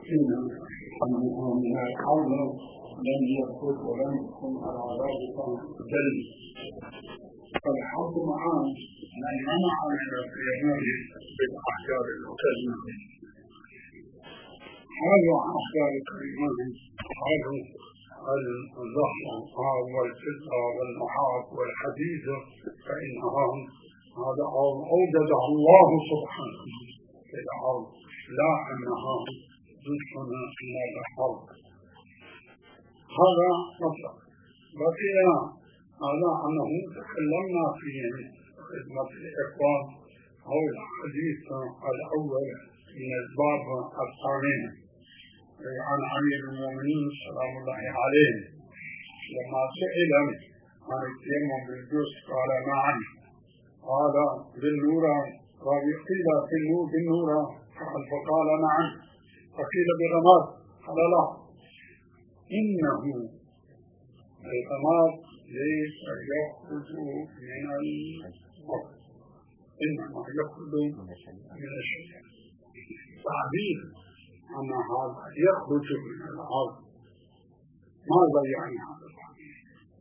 من الحظ لم يخرج ولم يكن على ذلك دليل. فالحظ معان من منع من القيام بالأحجار الكريمة. هذا أحجار الكريمة هذا الزهر والفضة والنحاس والحديد فإنها هذا أوجدها الله سبحانه في الأرض، لا أنها جزء من الأرض. هذا مطلق. بقي هذا أنه تكلمنا في خدمة الإخوان حول الحديث الأول من الباب الثاني عن أمير المؤمنين سلام الله عليه لما سئل عن التيمم بالجزء قال نعم، قال بالنورة، قيل بالنورة فقال نعم، فقيل بالرماد قال لا، إنه الرماد ليس يخرج من الأرض، إنما يخرج من الشجر. تعبير أن هذا يخرج من الأرض ماذا يعني هذا التعبير؟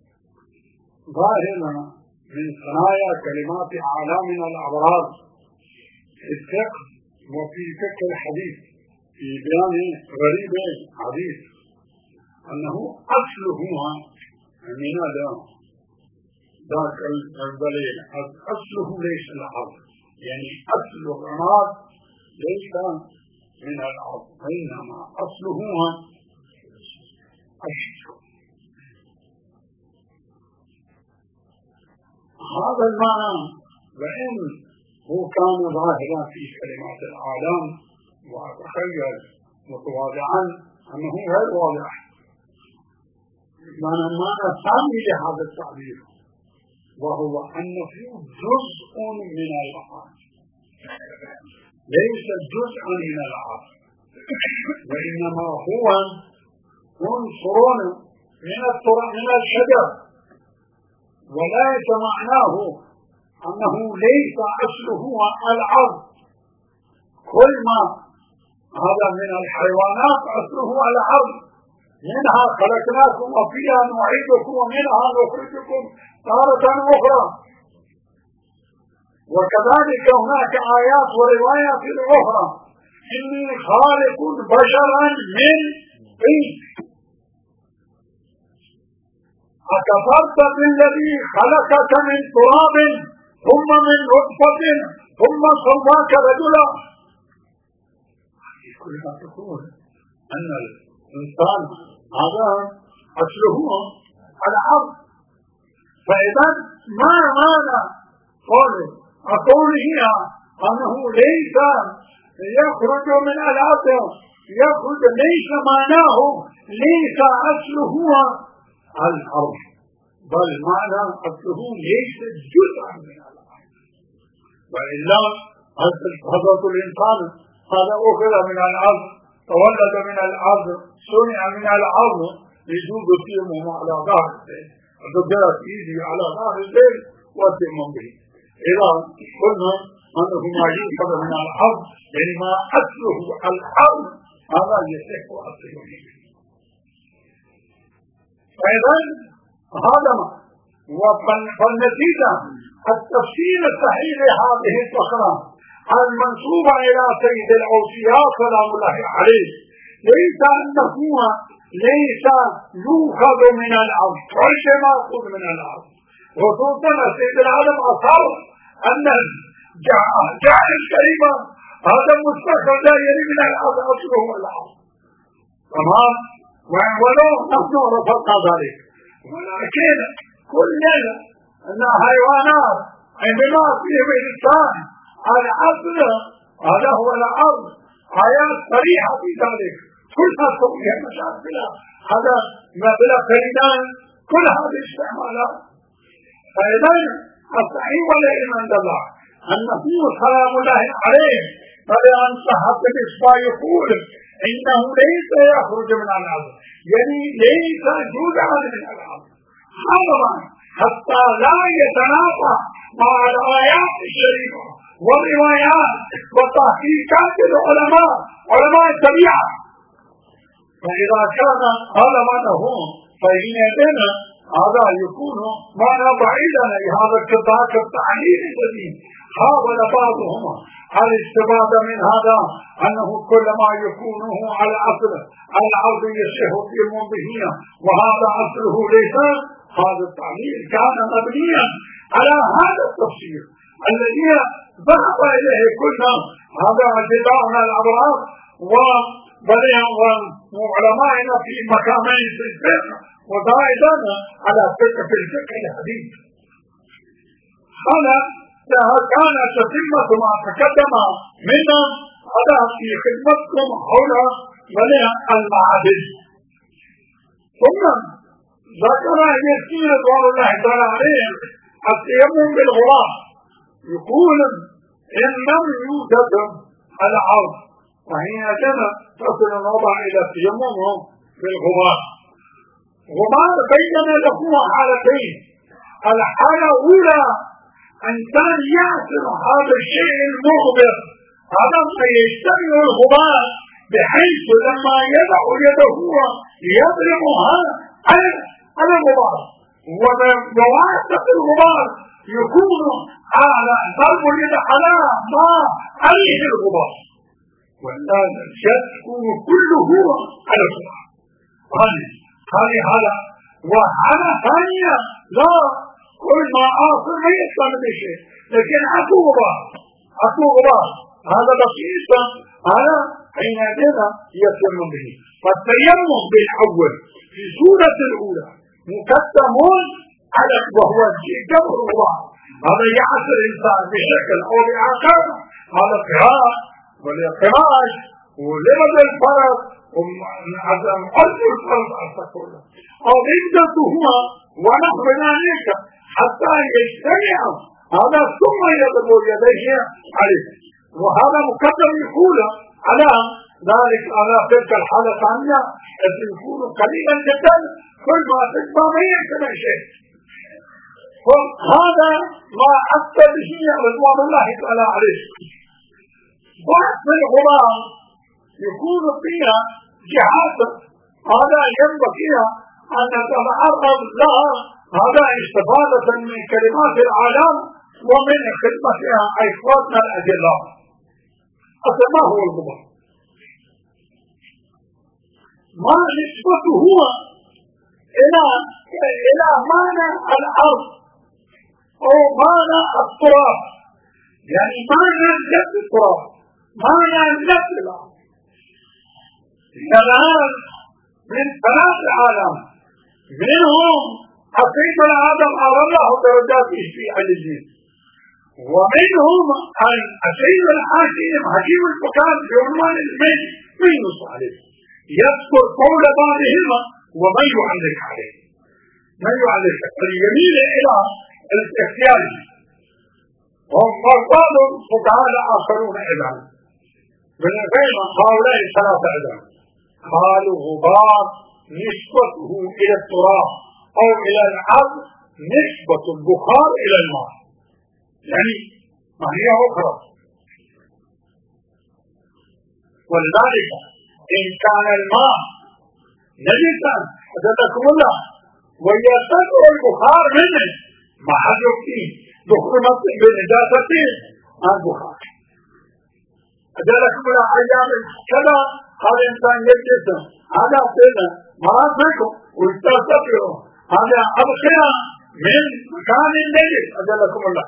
ظاهرا من ثنايا كلمات أعلامنا الأبرار في الفقه وفي فقه الحديث في بيان غريب حديث أنه أصله من ذاك الدليل أصله ليس الأرض، يعني أصل الرماد ليس من الأرض، إنما أصله الشجر. هذا المعنى وإن هو كان ظاهرا في كلمات العالم وأتخيل متواضعا أنه غير واضح. المعنى الثاني لهذا التعبير وهو أنه جزء من الأرض، ليس جزء من الأرض، وإنما هو عنصر من الشجر، وليس معناه أنه ليس أصله الأرض. كل ما هذا من الحيوانات أصله الأرض، منها خلقناكم وفيها نعيدكم ومنها نخرجكم تارة أخرى. وكذلك هناك آيات وروايات أخرى إني خالق بشرا من طين أكفرت بالذي خلقك من تراب ثم من نطفة ثم سواك رجلا. كلها تقول أن الإنسان هذا أصله الأرض. فإذا ما معنى قوله أنه ليس يخرج من الأرض، يخرج ليس معناه ليس أصله الأرض، بل معنى أصله ليس جزءا من الأرض. وإلا حضرة الإنسان هذا أخذ من الأرض، تولد من الأرض، صنع من الأرض، يجوز التيمم على ظهر البيت، ضربت إيدي على ظهر البيت والتيمم به. إذا قلنا أنه ما يوجد من الأرض يعني ما أصله الأرض هذا يصح أصله. فإذا هذا فالنتيجة التفسير الصحيح لهذه الفقرة المنسوبة إلى سيد الأوصياء سلام الله عليه ليس أنه ليس يؤخذ من الأرض، كل شيء مأخوذ من الأرض، خصوصا سيد العالم أصر أن جعل الكريمة هذا مستقر لا يلي من الأرض أصله الأرض. تمام؟ ولو نحن رفضنا ذلك، ولكن كلنا أن حيوانات عندما فيه الإنسان الأصل هذا هو الأرض، آيات صريحة في ذلك كلها توجيه مشاكلها هذا ما بلا قرينان كل هذه الاستعمالات. فإذا الصحيح والعلم عند الله أنه سلام الله عليه فلأن صحة الإصباح يقول إنه ليس يخرج من الأرض، يعني ليس جزءا من الأرض. هذا حتى لا يتنافى مع الآيات الشريفة والروايات وتحقيقات العلماء علماء الطبيعة فإذا كان هذا معنى هون فحينئذ هذا يكون معنى بعيدا لهذا الكذاك التعليل الذي حاول بعضهم على الاستفادة من هذا أنه كل ما يكونه على أصل العرض يصح في المنبهية وهذا أصله ليس. هذا التعليل كان مبنيا على هذا التفسير الذي ذهب إليه كلنا هذا أجداؤنا الأبرار وعلمائنا في مكانين في الفقه وزائدا على فقه الفقه الحديث. هذا كان تتمة ما تقدم منا هذا في خدمتكم حول المعادن. ثم ذكر يسير رضوان الله تعالى عليهم التيمم بالغبار. يقول إن لم يوجد العرض فحينئذ تصل الوضع إلى التيمم بالغبار. غبار بين له حالتين. الحالة الأولى أن كان يعصر هذا الشيء المغبر هذا ما يجتمع الغبار بحيث لما يضع يده يضربها على الغبار وواسط الغبار يكون على ضرب اليد على ما عليه الغبار ولا يكون كله على الغبار. هذا وحالة ثانية لا كل ما آخر ما يصل بشيء لكن أكو غبار هذا بسيط هذا حينئذ يتم به. فالتيمم بالأول في سورة الأولى مقدم على وهو جبر الغبار. هذا يعصر الإنسان بشكل أو بآخر هذا قراءة والإقراج ولمد الفرق وعدم قلب الفرق أستقر أو عدته هو ونحو ذلك حتى يجتمع هذا ثم يضرب يديه عليه. وهذا مقدم يقول على ذلك على تلك الحالة الثانية التي يكون قليلا جدا كل ما تجمع ما يجتمع شيء. وهذا ما أكثر به رضوان الله تعالى عليه. بعض الغبار يكون فيها جهات هذا ينبغي أن نتعرض لها هذا استفادة من كلمات العالم ومن خدمتها إخواتنا الأجلاء. ما هو الغبار؟ ما نسبته هو إلى معنى الأرض أو معنى التراب يعني معنى نفس التراب معنى نفس الأرض. الآن من ثلاث عالم منهم سيدنا آدم أعلى الله درجاته في عليين ومنهم سيدنا حكيم الفكان في عنوان الميت من ينص عليه يذكر قول بعضهما ومن يعلق عليه من يعلق اليمين إلى الاختيار وقال فقال آخرون إذا من غير هؤلاء الثلاثة إذا قالوا غبار نسبته إلى التراب أو إلى الأرض نسبة البخار إلى الماء يعني ما هي أخرى. ولذلك إن كان الماء نجسا أجدكم الله ويستدعو البخار منه ما حد يكفيه دخلت بنجاسته البخار أجدكم الله أيام كذا هذا إنسان يجسا هذا سيدنا مرافقه ويستغفره هذا أبخرة من مكان النجس أجلكم الله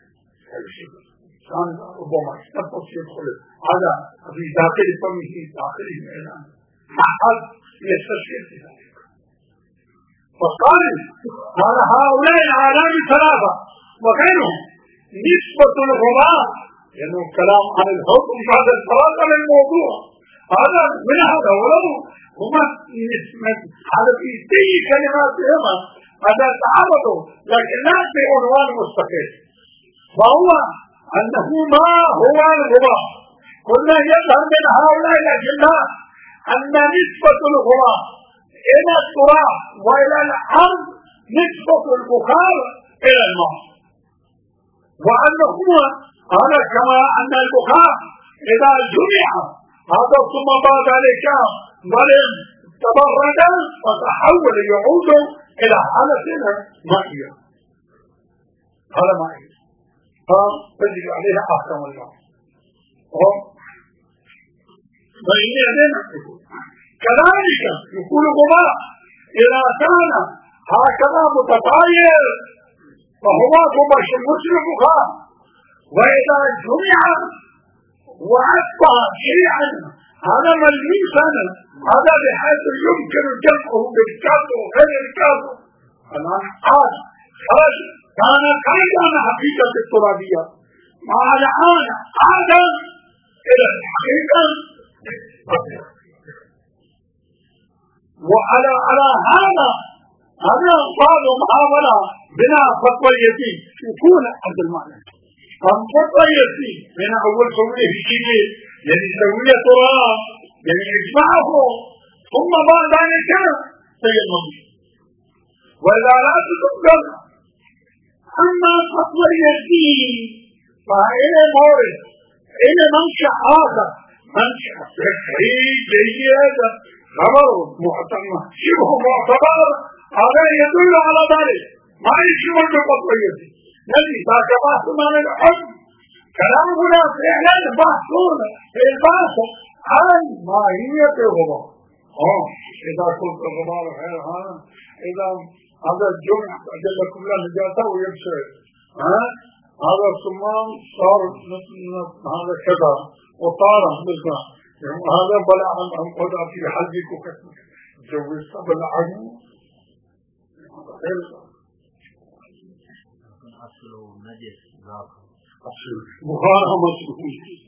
كان ربما يستفص يدخل هذا في داخل فمه داخله الإعلان أحد يستشكل في ذلك. فقال هذا هؤلاء العالم ثلاثة وغيرهم نسبة الغبار لأنه الكلام عن الحكم بعد الفراغ من الموضوع هذا من هذا ولو هما هذا في سي كلماتهما هذا تعرضوا لكن لا في عنوان مستقل. فهو أنه ما هو الغبار قلنا يظهر من هؤلاء الأجلاء أن نسبة الغبار إلى التراب وإلى الأرض نسبة البخار إلى الماء وأنه هذا كما أن البخار إذا جمع هذا ثم بعد ذلك ظلم تبرد وتحول يعود إلى حالة مائية. هذا مائي فيجب عليها أحكام الله. كذلك يقول غبار إذا كان هكذا متطاير فهو مسلم خام، وإذا جمع وأصبح شيئا هذا ملموسا هذا بحيث يمكن جمعه بالكاد وغير الكاد الآن خرج كان حقيقة الترابية مع الآن عاد إلى الحقيقة. وعلى هذا صار محاولة بناء فتويتي يكون عند المعنى فتويتي من أول سوية الشيء يعني سوية تراب يعني إجماعه ثم بعد ذلك سيمم. وإذا لا تتقبل أما فتويتي فإلى مورد إلى منشأ آخر منشأ تكريب جيد خبر معتمد شبه معتبر هذا يدل على ذلك ما يشمل بفتويتي الذي تاكبات من الحكم كلامنا فعلا بحثون في البحث عن ماهية الغبار. إذا كنت الغبار غير إذا هذا الجمع أجل كلها نجاته ويبشر هذا الصمام صار هذا كذا وطار مثلا هذا بلع عن قدع في حلقك وكتبك جوزت بلع عنه أصله نجس ذاك بخارها مصروف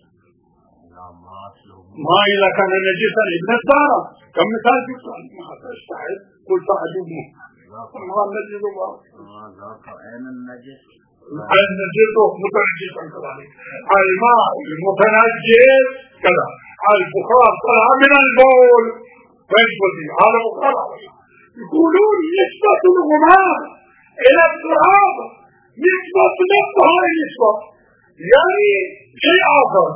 ما إذا كان نجسا ابن الدارة كم مثال يقول ما تستعد قل فأجبه ما النجس ذاك أين النجس النجس متنجسا كذلك الماء المتنجس كذا البخار طلع من البول فيجبدي هذا بخار يقولون نسبة الغمام إلى التراب نسبة نفسها النسبة يعني شيء آخر.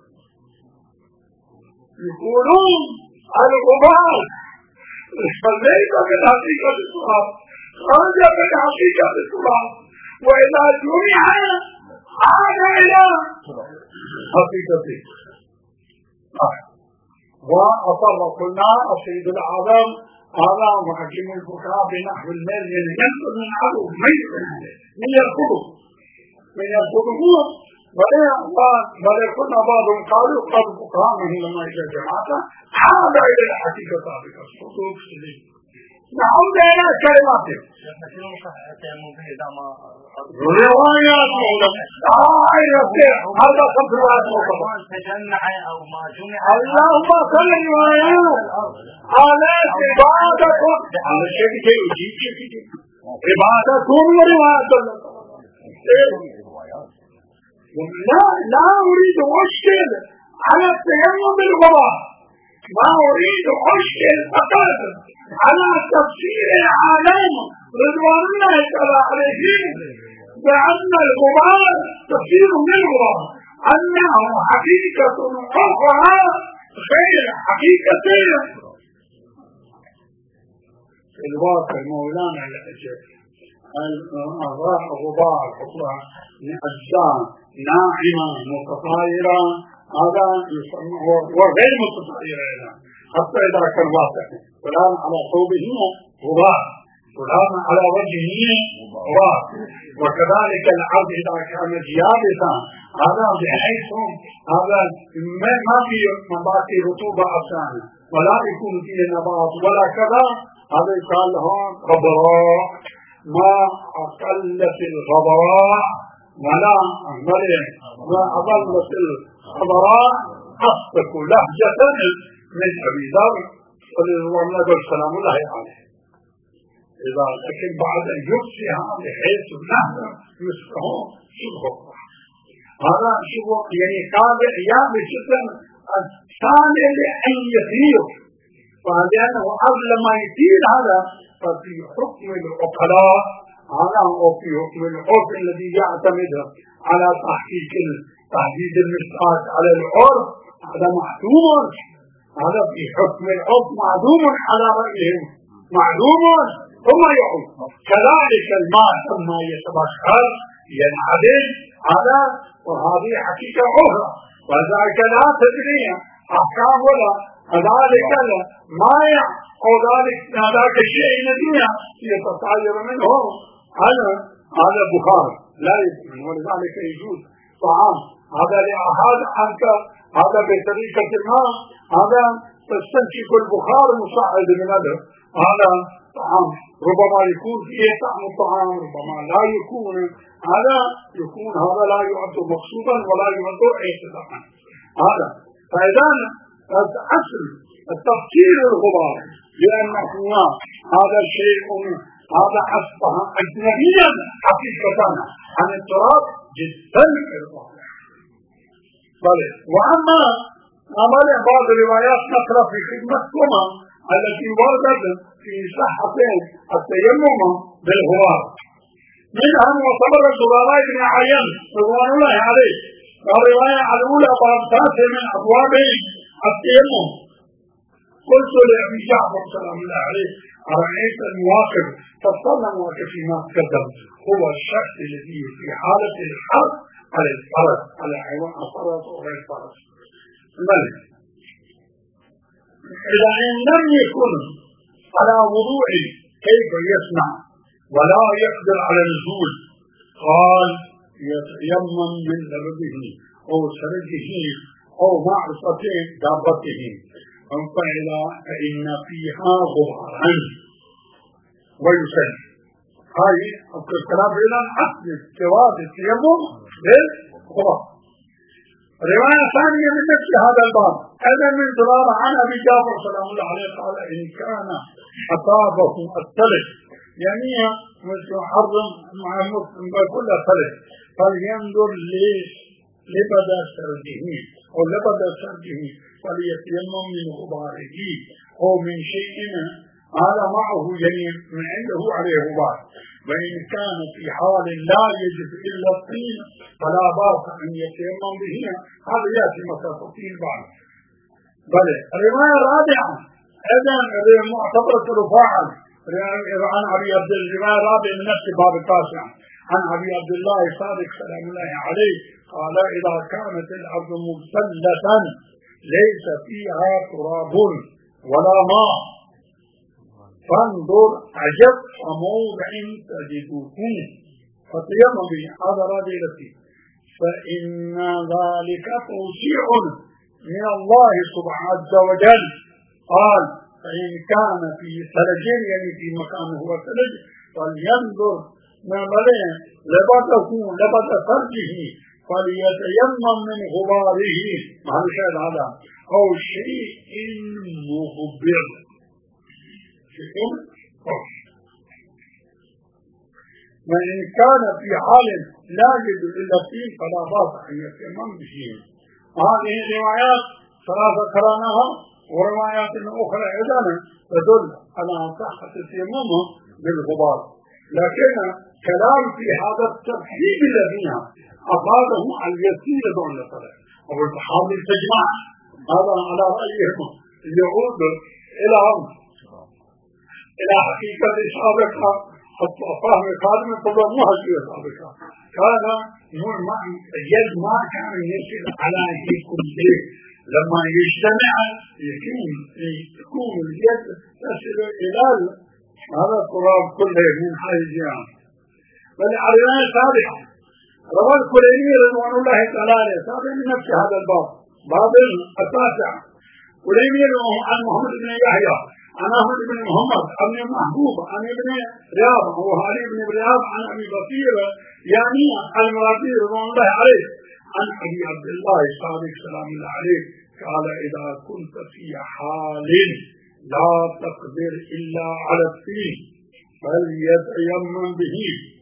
يقولون الغبار ليس من حقيقة التراب خرج من حقيقة التراب وإذا جمع عاد إلى حقيقته. وأصر قلنا السيد الأعظم هذا محكم الفقهاء بنحو المال ينقل من عدو من يرفضه بل كنا بعضهم قالوا قد الفقهاء من لما إلى جماعة عاد إلى الحقيقة سابقا الصدوق سليم. نعود إلى كلمات روايات هذا خمس روايات اللهم صل روايات على عبادكم على شيء يجيب عبادكم وروايات لا أريد أشكل على التيمم بالغبار ما أريد أشكل فقط على تفسير العالم رضوان الله تعالى عليهم بأن الغبار تفسير من الغبار أنه حقيقة أخرى غير حقيقة الواقع مولانا الغبار أخرى أجزاء ناعمة متطايرة هذا يسمى وغير متطايرة حتى إذا كان واقع فلان على ثوبه غبار فلان على وجهه غبار وكذلك العرض إذا كان يابسا هذا بحيث هذا ما في مباقي رطوبة أبسانة ولا يكون فيه نبات ولا كذا هذا يقال لهم غبراء ما أقلت الغبراء ولا أظلت الغبراء أصدق لهجة من أبي ذر رضوان الله سلام الله عليه. إذا لكن بعد أن يفسها بحيث النهر يسفه شبه هذا شبه يعني قابل يابس جدا الثاني لأن يثير فلأنه قبل ما يثير هذا ففي حكم العقلاء هذا وفي حكم العرف الذي يعتمد على تحديد المساق على العرف هذا محتوم هذا في حكم العضو معدوم على رأيهم، معدوم ثم يعود. كذلك الماء ثم يتبخر ينعدل هذا، وهذه حقيقة أخرى، وذلك لا تدري أحكام ولا ذلك مائع أو ذاك الشيء الذي يتطاير منه هذا بخار لا يمكن، ولذلك يجوز طعام هذا لأحد عنك هذا بطريقة ما هذا تستنشق البخار المصعد من هذا طعام، ربما يكون فيه طعم الطعام ربما لا يكون، هذا يكون هذا لا يعد مقصودا ولا يعد اعتداء هذا. فإذا أصل التفكير الغبار لأنه هذا الشيء هذا أصبح أجنبيا حقيقة عن التراب جدا بل. وأما بعض الروايات نقرأ في خدمتكما التي وردت في صحة التيمم بالغبار، منها معتبر الزبراء بن عيان رضوان الله عليه، الرواية الأولى باب من أبواب التيمم. قلت لأبي جعفر سلام الله عليه أرأيت المواقف؟ فصلنا مواقف فيما تقدم هو الشخص الذي في حالة الحرب على الفرس، على حيوان الفرس وغير الفرس الملك، إذا لم يكن على وضوء كيف يصنع ولا يقدر على النزول؟ قال يتيمم من لبده أو سرجه أو معصة دابته، فإن فيها غبارا ويسلم. هاي الكلام إلى أصل جواز التيمم بالغبار. رواية ثانية من نفس هذا الباب أيضا من ضرارة عن أبي جعفر سلام الله عليه قال إن كان أصابه الثلج، يعني محرم مع مسلم بكل ثلج، فلينظر لبدا سرجه أو لبدا سرجه فليتيمم من غباره أو من شيء هذا معه يعني من عنده عليه غبار. وإن كان في حال لا يجد إلا الطين فلا باس أن يتيمم به، هذا يأتي مسافة بعد. بل الرواية الرابعة أيضا معتبرة رفاعا عن أبي عبد الله الرابع من نفس باب التاسع عن أبي عبد الله صادق سلام الله عليه قال إذا كانت الأرض مبتلة ليس فيها تراب ولا ماء فانظر عجب وموضع تجد فيه فتيمم به، هذا راجع فيه، فإن ذلك توسيع من الله سبحانه عز وجل. قال فإن كان في ثلج يعني في مكان هو ثلج فلينظر ما بلغ لبد فرجه فليتيمم من غباره مع الشاهد هذا أو شيء مغبر. وإن كان في حال لا يجد إلا الطين فلا باس أن يتيمم به. هذه الروايات ثلاثة قرأناها، وروايات أخرى أيضا تدل على صحة التيمم بالغبار، لكن كلام في هذا الترحيب الذي أفاده اليسير دون الصلاة أو الصحابة التجمع، هذا على رأيهم يعود إلى حقيقة سابقة فهم قادم طبعا مو هالشيء سابقة، كان اليد ما كان يصل على كل شيء، لما يجتمع يكون اليد تصل إلى هذا التراب كله من حيث بل الرواية السابقة روى الكليني رضوان الله تعالى سابق من نفس هذا الباب باب التاسع. كليني عن محمد بن يحيى عن أحمد بن محمد عن محبوب عن ابن رياض وهاري بن رياض عن أبي بصير يعني المرادي رضوان الله عليه عن أبي عبد الله صادق سلام الله عليه قال إذا كنت في حال لا تقدر إلا على الطين فليتيمم به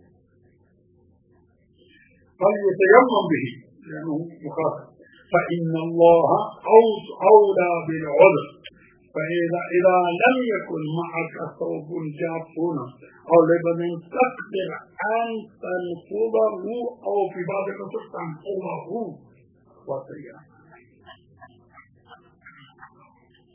لأنه مخاطب، فإن الله أولى بالعذر. فإذا لم يكن معك ثوب جاف أو لبن تقدر أن تنفضه أو في بعض النصوص تنفضه وطيئا.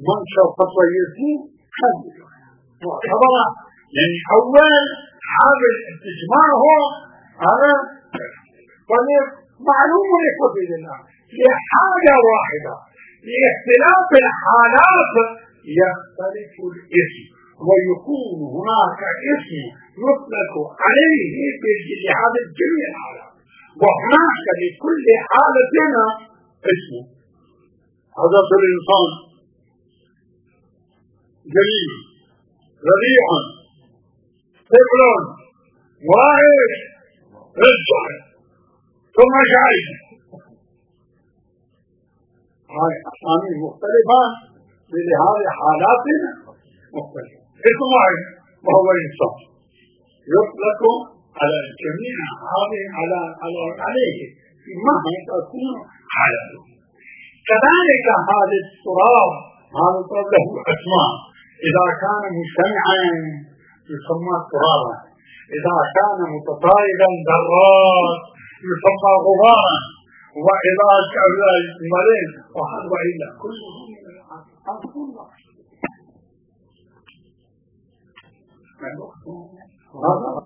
منشر خطوة يسمو خمس معتبرة يعني أول هذا الاستجماع هو هذا طيب معلوم لكل الله لحاجة واحدة لاختلاف الحالات يختلف الاسم ويكون هناك اسم يطلق عليه لهذا الجميع الحالات وهناك لكل حالة اسم. هذا الإنسان جليل ربيع طفل واعي رجع ثم شعيب هاي أسامي مختلفة لهذه حالات مختلفة. اسم واحد وهو إنسان يطلق على الجميع هذه عليه مهما تكون حالته. كذلك هذا التراب له أسماء إذا كان مجتمعا يسمى ترابا إذا كان متطايرا ذرات يسمى غبارا وإذا كان مريض وحد وإلا كله